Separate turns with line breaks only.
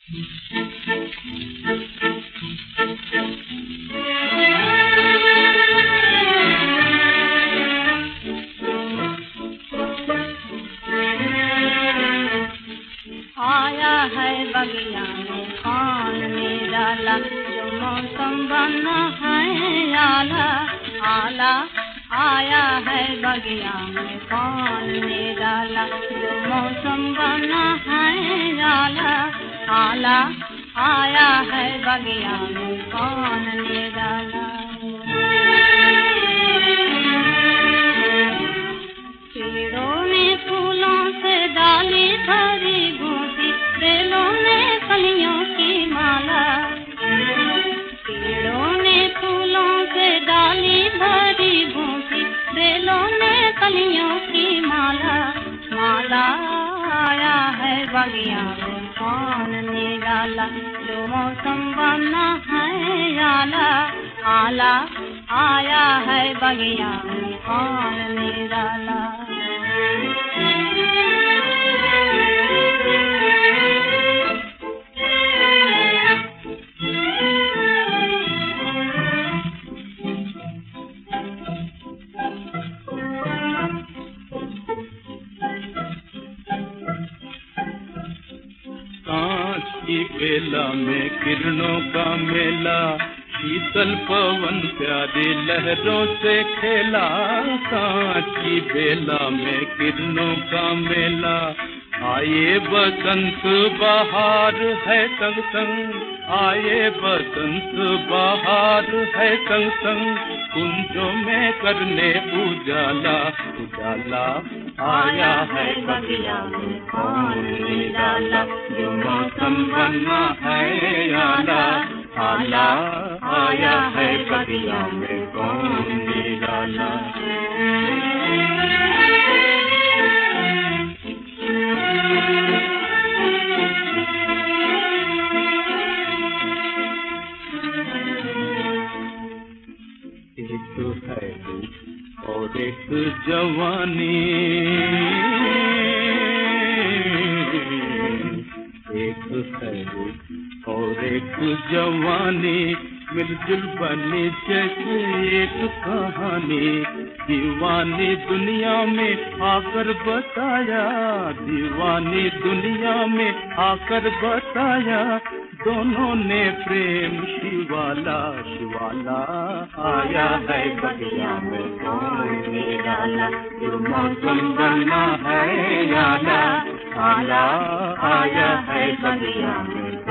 आया है बगिया में कौन निराला, जो मौसम बना है आला आला। आया है बगिया में कौन निराला, जो मौसम बना है आला आला। आया है बगिया में कौन निराला। पेड़ों में फूलों से डाली भरी घोंसी, बेलों में कलियों की माला। पेड़ों में फूलों से डाली भरी घोंसी, बेलों में कलियों की माला माला। आया है बगिया में कौन निराला, जो मौसम बना है आला आला। आया है बगिया में कौन निराला।
कांच की बेला में किरणों का मेला, शीतल पवन प्यारी लहरों से खेला। कांच की बेला में किरणों का मेला, आए बसंत बहार है संग संग। आए बसंत बहार है संग संग, कुंजों में करने उजाला उजाला। आया है बगिया में कौन निराला, जो मौसम बना है आला आला। आया है बगिया में कौन निराला। एक है और एक जवानी, एक है और एक जवानी, मिलजुल बनी जैसे एक कहानी। दीवानी दुनिया में आकर बताया, दीवानी दुनिया में आकर बताया, दोनों ने प्रेम शिवाला शिवाला। आया है बगिया में कौन निराला, जो मौसम बना है आला आला। आया है बगिया में